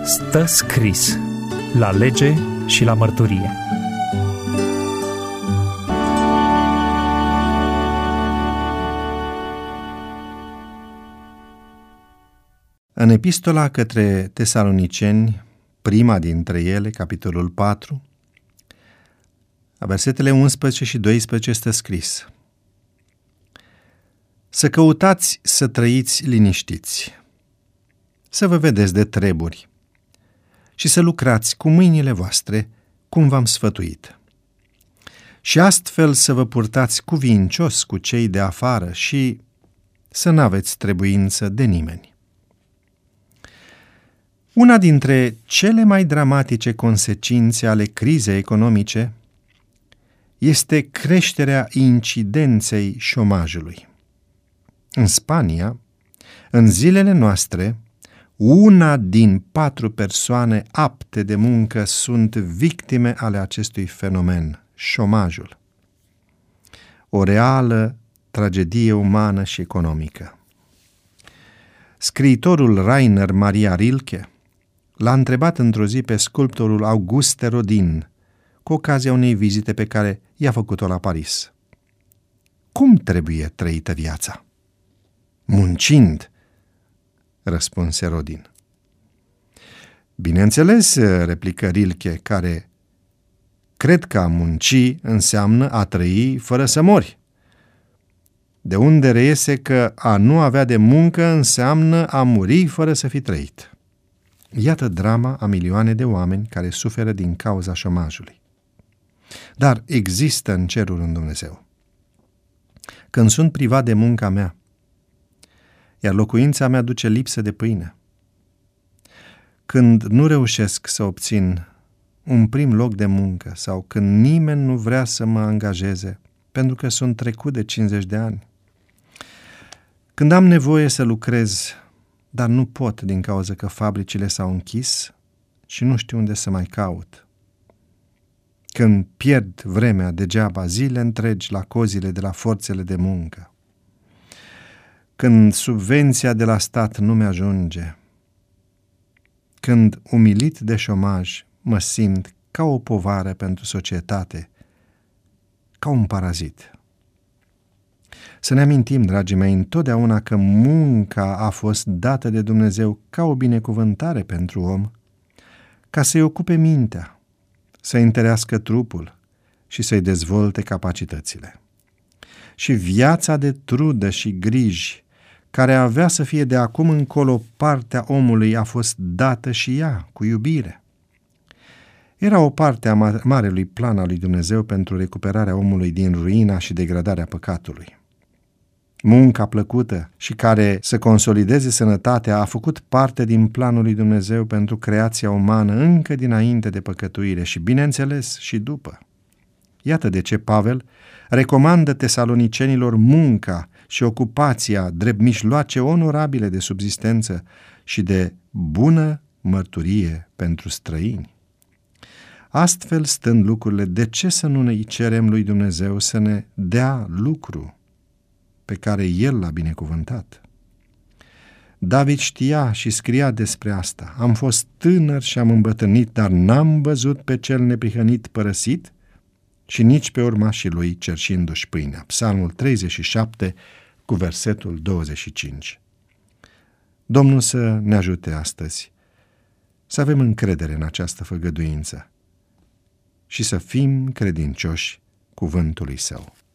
Stă scris la lege și la mărturie. În epistola către Tesaloniceni, prima dintre ele, capitolul 4, versetele 11 și 12 stă scris: Să căutați să trăiți liniștiți, să vă vedeți de treburi și să lucrați cu mâinile voastre, cum v-am sfătuit. Și astfel să vă purtați cuvincios cu cei de afară și să n-aveți trebuință de nimeni. Una dintre cele mai dramatice consecințe ale crizei economice este creșterea incidenței șomajului. În Spania, în zilele noastre, 1 din 4 persoane apte de muncă sunt victime ale acestui fenomen, șomajul. O reală tragedie umană și economică. Scriitorul Rainer Maria Rilke l-a întrebat într-o zi pe sculptorul Auguste Rodin, cu ocazia unei vizite pe care i-a făcut-o la Paris: cum trebuie trăită viața? Muncind, răspunse Rodin. Bineînțeles, replică Rilke, care cred că a munci înseamnă a trăi fără să mori. De unde reiese că a nu avea de muncă înseamnă a muri fără să fi trăit. Iată drama a milioane de oameni care suferă din cauza șomajului. Dar există în cerul un Dumnezeu. Când sunt privat de munca mea, iar locuința mea duce lipsă de pâine, când nu reușesc să obțin un prim loc de muncă sau când nimeni nu vrea să mă angajeze pentru că sunt trecut de 50 de ani, când am nevoie să lucrez, dar nu pot din cauza că fabricile s-au închis și nu știu unde să mai caut, când pierd vremea degeaba zile întregi la cozile de la forțele de muncă, când subvenția de la stat nu mi-ajunge, când, umilit de șomaj, mă simt ca o povară pentru societate, ca un parazit. Să ne amintim, dragii mei, întotdeauna că munca a fost dată de Dumnezeu ca o binecuvântare pentru om, ca să-i ocupe mintea, să-i întărească trupul și să-i dezvolte capacitățile. Și viața de trudă și griji, care avea să fie de acum încolo partea omului, a fost dată și ea cu iubire. Era o parte a marelui plan al lui Dumnezeu pentru recuperarea omului din ruina și degradarea păcatului. Munca plăcută și care să consolideze sănătatea a făcut parte din planul lui Dumnezeu pentru creația umană încă dinainte de păcătuire și, bineînțeles, și după. Iată de ce Pavel recomandă tesalonicenilor munca și ocupația drept mijloace onorabile de subzistență și de bună mărturie pentru străini. Astfel stând lucrurile, de ce să nu ne cerem lui Dumnezeu să ne dea lucru pe care El l-a binecuvântat? David știa și scria despre asta: am fost tânăr și am îmbătrânit, dar n-am văzut pe cel neprihănit părăsit și nici pe urmașii lui cerșindu-și pâinea. Psalmul 37 cu versetul 25. Domnul să ne ajute astăzi să avem încredere în această făgăduință și să fim credincioși cuvântului Său.